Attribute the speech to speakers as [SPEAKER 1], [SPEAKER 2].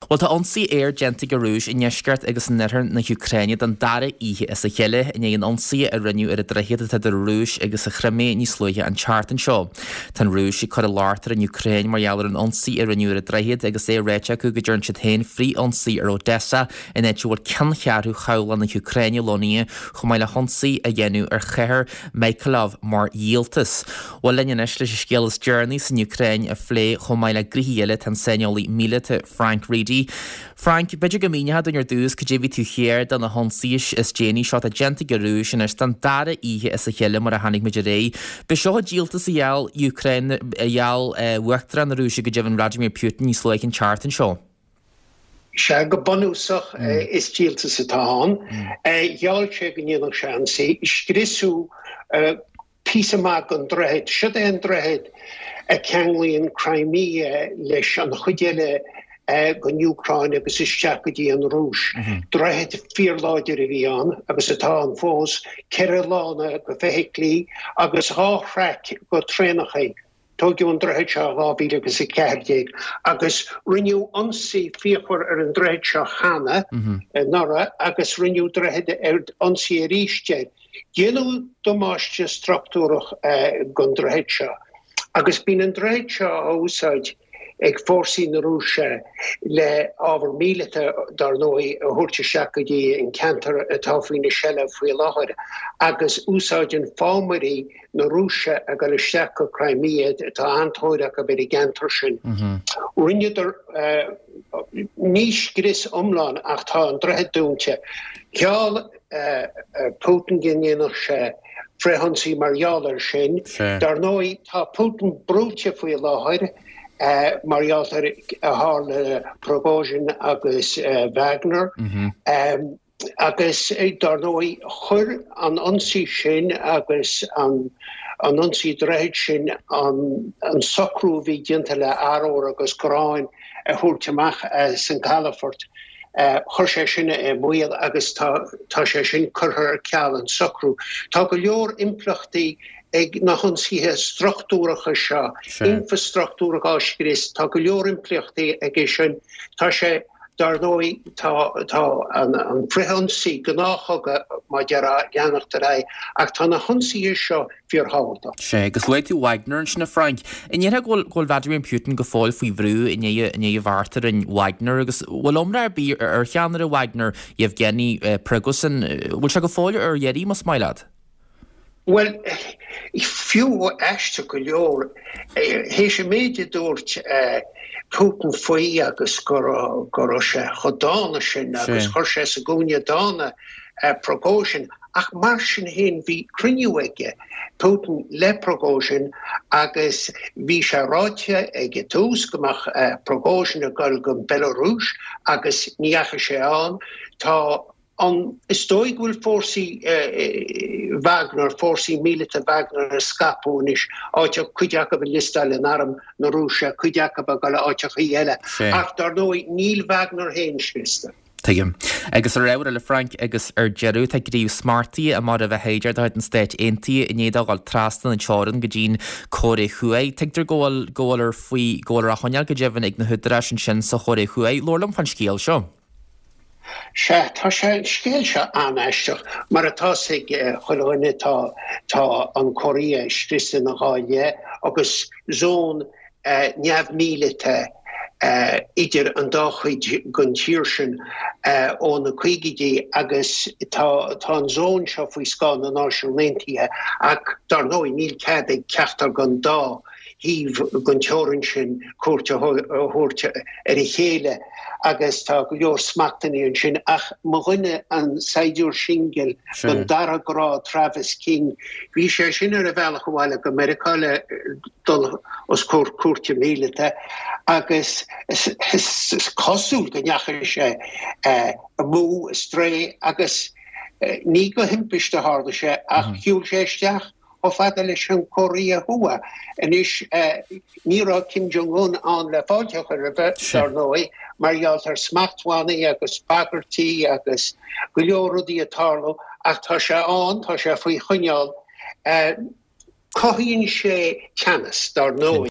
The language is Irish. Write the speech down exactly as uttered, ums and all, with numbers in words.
[SPEAKER 1] Well tá onsaí air genta go rúis in neisceart agus nethar na Ucraine don dara ihe is a cheile in éon onsaí a rinneú ar a drechiad a de rúis agus a chramé ní slúthe an chartan seo. Tá rúis i chu látar in Ucraine mar jaall an onsaí a rinneú ar a drechiad agus é réite go go dúirn si tain frí onsaí ar Odessa in éitiúil cean chearú chaála na Ucraine loníe chu maiile honsaí a dhéanú ar cheir Mykolaiv mar díaltas. Well lenne leis leis scéalas Journey san Ucraine a phlé chu maiile grithíile tan seniolí mílete Frank Reedy. Frank, beidir go mínead an ar dús go débhí tú chéir don na honsaíis is Jenny seo a genta go rúis in ar stan dara ihe is a cheile mar a hanig meidir ré. Be seo a díaltas a dheall Ucraine a dheall uachtar an rúise go dibhann Vladimir Putin ní slóic an chartan seo.
[SPEAKER 2] Se go bonúsach is díaltas a táin. Dheall sé go níanamh seansaí, scrisú písamach an drehead, siad é an drehead a ceanglíonn Crimea leis an chuideile go Ucraine agus is seacadí an rúis. Drehead fíorláidir a bhí an agus atá an fós ceithre lána go bheithiclí agus háthreic go trénachaí. Tógiú an drehead seo lábhíle agus i ceithre agus rinneú onsaí fíochar ar an drehead seo chana nara agus rinneú drehead ar onsaí a ríiste. Dhéanú domáiste struchtúrach gon drehead seo. Agus bín an drehead seo a úsáid ag fórsaí na rúise le ábhar mílete dar nói a thuirte seacadí in cantar atá faoin na seile faoi láthair agus úsáid an fámarí na rúise a go le seac go Crimea atá antóireach a bit i gantar sin. Rinneadar níos gris omláin ach tá an drehead dúnte. Ceall Putin ginianach sé freihansaí margheallar sin, dar nói tá Putin brúte faoi láthair Uh, Marialtar a hále Prigozhin agus uh, Wagner um, agus dar nói chur an onsaí sin agus an an onsaí drehead sin an an socrú bhí dianta le Aróir agus Gráin a thuirteach uh, San Calafort uh, chur sé sinna é muil agus tá tá sé sin churthar ceall an socrú. Tá go leor implachtaí ag na honsaíthe struchtúracha seo, infrastruchtúracha áisgris, tá go leor implachtaí ag é sin, tá sé dar nói tá an freihonsaí go náchaga má dearra gceannachtar é, ach tá na honsaíthe seo fíorthabhalta.
[SPEAKER 1] Sé, agus leid tú Wagner sin na Frank. In dhéanamh ghfuil Vladimir Putin go fáil faoi bhrú in é bhartar in Wagner, agus bhfuil omra ar bí ar cheannar a Wagner Yevgeny Prigozhin, bhfuil se go fáil ar dhéirí mas mailad?
[SPEAKER 2] Well, fiú eiste go leor, héis sé méide dúirt Putin faoi agus go sé chodána sin agus chuir sé sa gúine dána Prigozhin, ach mar sin héin bhí cruinniú aige Putin le Prigozhin agus bhí sé ráite ag tús gomach Prigozhin a goil go Belarus agus níocha sé an, tá an istóig bhfuil fórsaí Wagner, fórsaí mílite Wagner a scapúnis áiteach cuideacha bh listáil an arm na Rúise, cuideacha bh gal áiteach i eile. Ach dar nói níl Wagner héins lista.
[SPEAKER 1] Tuigim. Agus ar raibhar le Frank agus ar jeú tá gríomh smartaí a mar a bheith héidir dáid an stéit aontaí in éad gáil trasna an teorann go dtín choré chuaigh. Teigtar ggóil ggóil ar faoi ggóil ar a choneal go dibhann ag na huidir sin sin sa choré chuaigh. Lorlam fan scéal seo.
[SPEAKER 2] Se tá sé scéal se anaisteach, mar atá sig choilíne tá tá an Corea scristin na gáile agus zón neamh mílite idir an dáchuid gon tíir sin ó na chuigiidí agus tá an zón seo faoi Scáin na náisiúntaithe ach dar nói níl cead ag ceachtar gon dá híh gon teorann sin cuairte thuirte ar i chéile agus tá go leor smachtaíonn sin ach mo dhuine an saidúr singel gon dara grá Travis King, bhí sé sin ar a bhealach go bhile go Americáile dul os cuairte mílite agus cosúil go neachar sé a mú stré agus ní go himpeiste háda sé ach hiúil sé isteach ó fada leis an Corea thua. Anis nírá Kim Jong-un an le fáilte ar a bheith dar nói, mar ghealtar smachthánaí agus bagartaí agus go leor rudaí atáló ach tá sé an, tá sé faoi choineáil. Cothíonn sé ceannas dar nói.